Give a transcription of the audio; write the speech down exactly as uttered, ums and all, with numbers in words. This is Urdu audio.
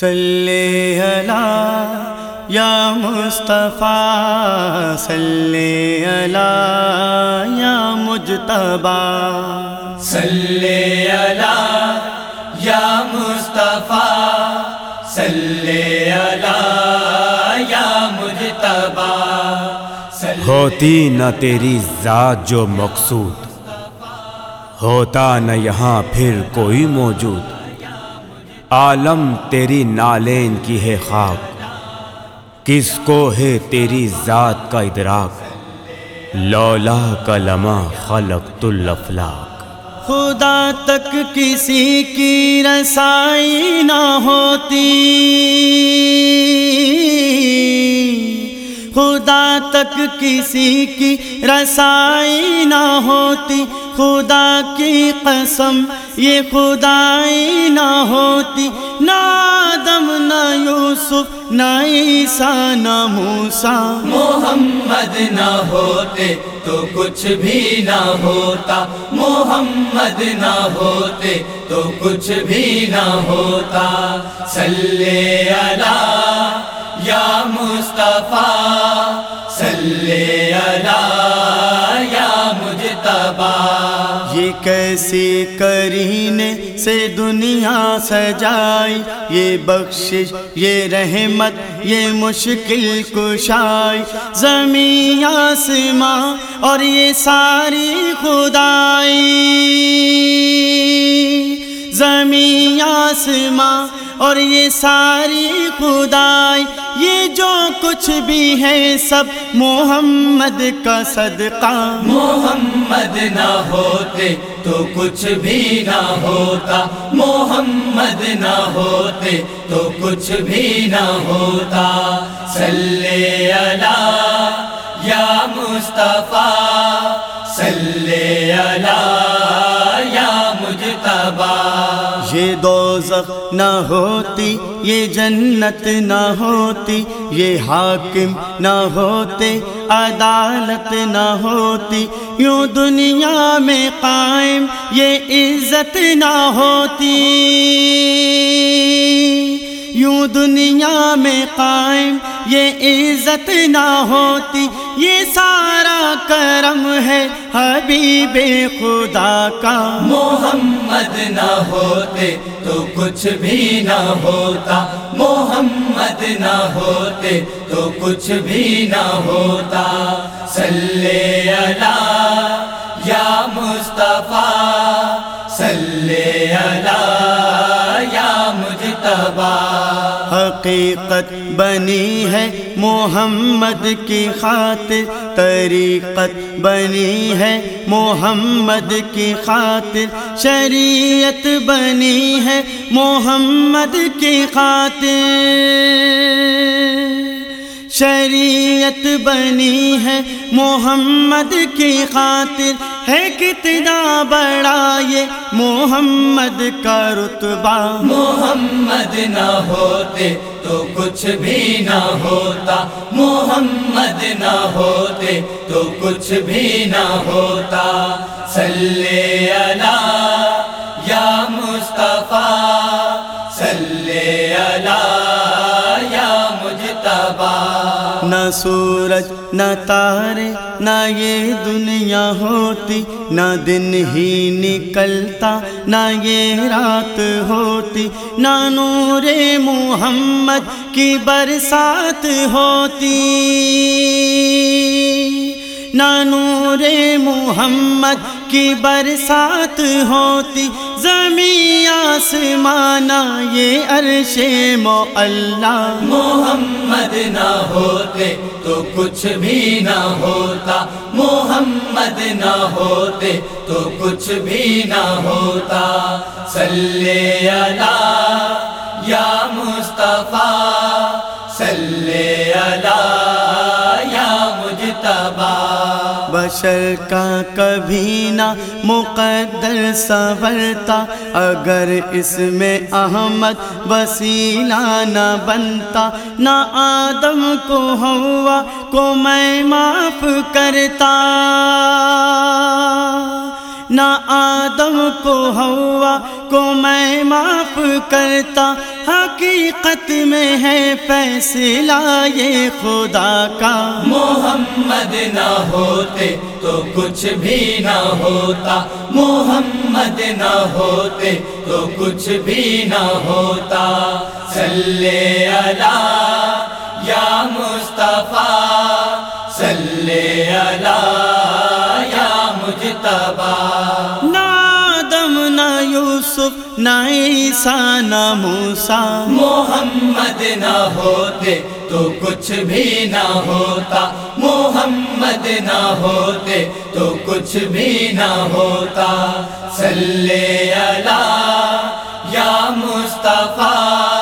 صلی علی یا مصطفیٰ، صلی علی یا مجتبیٰ، صلی علی یا مصطفیٰ، صلی علی یا مجتبیٰ۔ ہوتی نہ تیری ذات جو مقصود، ہوتا نہ یہاں پھر کوئی موجود، عالم تیری نالین کی ہے خاک، کس کو ہے تیری ذات کا ادراک، لولا کا لمح خلقت الافلاک۔ خدا تک کسی کی رسائی نہ ہوتی، خدا تک کسی کی رسائی نہ ہوتی، خدا کی قسم یہ خدائی نہ ہوتی، نہ آدم نہ یوسف نہ عیسیٰ نہ موسیٰ، محمد نہ ہوتے تو کچھ بھی نہ ہوتا، محمد نہ ہوتے تو کچھ بھی نہ ہوتا۔ صلی علی یا مصطفیٰ، صلی علی یا مجتبیٰ۔ یہ کیسی کرینے سے دنیا سجائی، یہ بخشش یہ رحمت یہ مشکل کشائی، زمین آسماں اور یہ ساری خدائی، زمین آسماں اور یہ ساری خدائی، یہ جو کچھ بھی ہے سب محمد کا صدقہ، محمد نہ ہوتے تو کچھ بھی نہ ہوتا، محمد نہ ہوتے تو کچھ بھی نہ ہوتا۔ صلی علی یا مصطفیٰ، صلی علی یا مجتبیٰ۔ یہ دوزخ نہ ہوتی یہ جنت نہ ہوتی، یہ حاکم نہ ہوتے عدالت نہ ہوتی، یوں دنیا میں قائم یہ عزت نہ ہوتی، یوں دنیا میں قائم یہ عزت نہ ہوتی، یہ سارا کرم ہے حبیب خدا کا، محمد نہ ہوتے تو کچھ بھی نہ ہوتا، محمد نہ ہوتے تو کچھ بھی نہ ہوتا۔ صلی علی یا مصطفیٰ، صلی علی یا مجتبیٰ۔ حقیقت بنی ہے محمد کی خاطر، طریقت بنی ہے محمد کی خاطر، شریعت بنی ہے محمد کی خاطر، شریعت بنی ہے محمد کی خاطر، ہے کتنا بڑا یہ محمد کا رتبہ، محمد نہ ہوتے تو کچھ بھی نہ ہوتا، محمد نہ ہوتے تو کچھ بھی نہ ہوتا۔ صلی علی یا مصطفیٰ، صلی علی یا مجتبیٰ۔ نہ سورج نہ تارے نہ یہ دنیا ہوتی، نہ دن ہی نکلتا نہ یہ رات ہوتی، نہ نور محمد کی برسات ہوتی، نہ نور محمد کی برسات ہوتی، زمین آسمان یہ عرش معلا، محمد نہ ہوتے تو کچھ بھی نہ ہوتا، محمد نہ ہوتے تو کچھ بھی نہ ہوتا۔ صلی علی یا مصطفیٰ، صلی علی یا مجتبیٰ۔ بشر کا کبھی نہ مقدر سنورتا، اگر اس میں احمد وسیلہ نہ بنتا، نہ آدم کو ہوا کو میں معاف کرتا، نہ آدم کو ہوا کو میں معاف کرتا، حقیقت میں ہے فیصلہ یہ خدا کا۔ محمد نہ ہوتے تو کچھ بھی نہ ہوتا، محمد نہ ہوتے تو کچھ بھی نہ ہوتا۔ صلی علی یا مصطفیٰ، صلی علی یا مجتبیٰ۔ نہ آدم نہ یوسف نہ عیسیٰ نہ موسیٰ، محمد نہ ہوتے تو کچھ بھی نہ ہوتا، محمد نہ ہوتے تو کچھ بھی نہ ہوتا۔ صلی علی یا مصطفیٰ،